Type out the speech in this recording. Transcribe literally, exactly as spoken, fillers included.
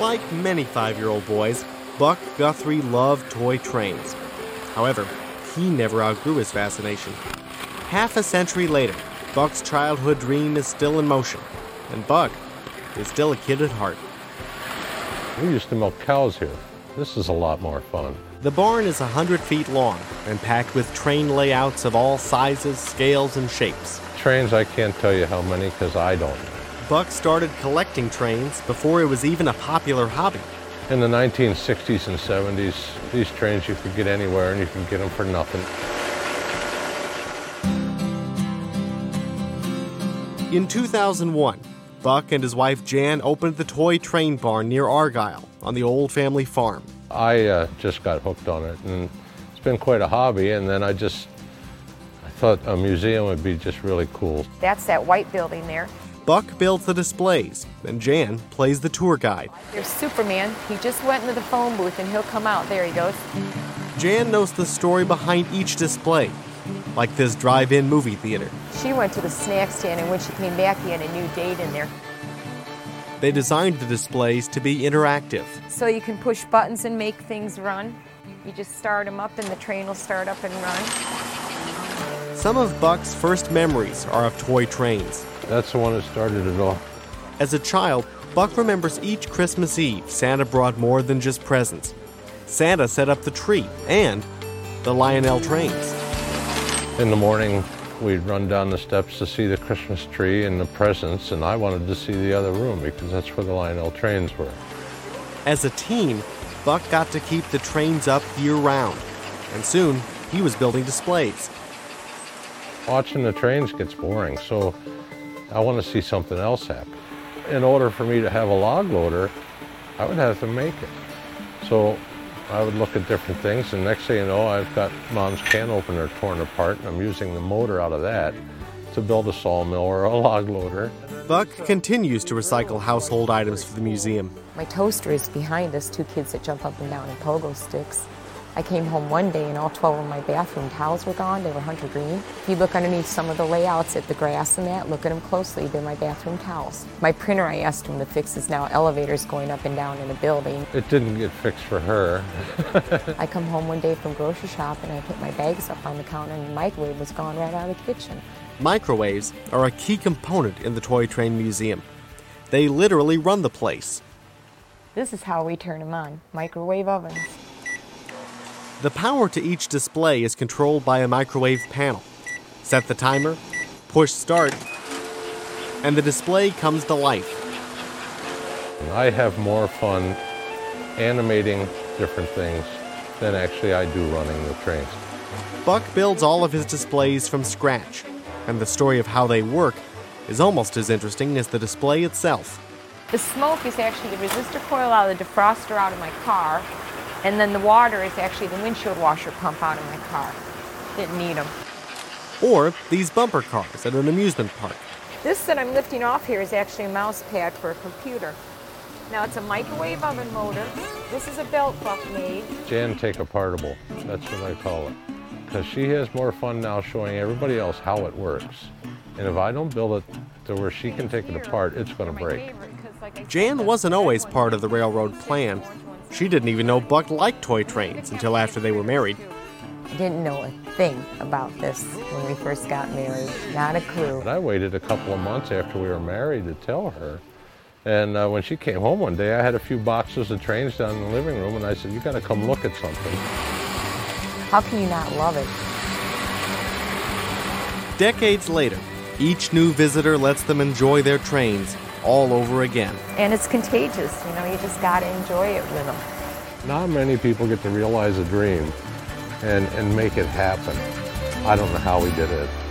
Like many five-year-old boys, Buck Guthrie loved toy trains. However, he never outgrew his fascination. Half a century later, Buck's childhood dream is still in motion, and Buck is still a kid at heart. We used to milk cows here. This is a lot more fun. The barn is one hundred feet long and packed with train layouts of all sizes, scales, and shapes. Trains, I can't tell you how many because I don't. Buck started collecting trains before it was even a popular hobby. In the nineteen sixties and seventies, these trains you could get anywhere and you could get them for nothing. In two thousand one, Buck and his wife Jan opened the toy train barn near Argyle on the old family farm. I uh, just got hooked on it, and it's been quite a hobby, and then I just I thought a museum would be just really cool. That's that white building there. Buck builds the displays, and Jan plays the tour guide. There's Superman. He just went into the phone booth, and he'll come out. There he goes. Jan knows the story behind each display, like this drive-in movie theater. She went to the snack stand, and when she came back, he had a new date in there. They designed the displays to be interactive. So you can push buttons and make things run. You just start them up, and the train will start up and run. Some of Buck's first memories are of toy trains. That's the one that started it all. As a child, Buck remembers each Christmas Eve Santa brought more than just presents. Santa set up the tree and the Lionel trains. In the morning, we'd run down the steps to see the Christmas tree and the presents, and I wanted to see the other room because that's where the Lionel trains were. As a teen, Buck got to keep the trains up year-round, and soon he was building displays. Watching the trains gets boring, so I want to see something else happen. In order for me to have a log loader, I would have to make it. So I would look at different things, and next thing you know, I've got Mom's can opener torn apart, and I'm using the motor out of that to build a sawmill or a log loader. Buck continues to recycle household items for the museum. My toaster is behind us, two kids that jump up and down in pogo sticks. I came home one day and all twelve of my bathroom towels were gone. They were hunter green. If you look underneath some of the layouts at the grass and that, look at them closely, they're my bathroom towels. My printer, I asked him to fix, is now elevators going up and down in a building. It didn't get fixed for her. I come home one day from grocery shop and I put my bags up on the counter and the microwave was gone right out of the kitchen. Microwaves are a key component in the Toy Train Museum. They literally run the place. This is how we turn them on, microwave ovens. The power to each display is controlled by a microwave panel. Set the timer, push start, and the display comes to life. I have more fun animating different things than actually I do running the trains. Buck builds all of his displays from scratch, and the story of how they work is almost as interesting as the display itself. The smoke is actually the resistor coil out of the defroster out of my car. And then the water is actually the windshield washer pump out of my car. Didn't need them. Or these bumper cars at an amusement park. This that I'm lifting off here is actually a mouse pad for a computer. Now it's a microwave oven motor. This is a belt Buck made. Jan Take-Apartable, that's what I call it. Because she has more fun now showing everybody else how it works. And if I don't build it to where she can take it apart, it's going to break. Jan wasn't always part of the railroad plan. She didn't even know Buck liked toy trains until after they were married. I didn't know a thing about this when we first got married, not a clue. I waited a couple of months after we were married to tell her. And uh, when she came home one day, I had a few boxes of trains down in the living room, and I said, you got to come look at something. How can you not love it? Decades later, each new visitor lets them enjoy their trains all over again. And it's contagious, you know, you just got to enjoy it with them. Not many people get to realize a dream and, and make it happen. I don't know how we did it.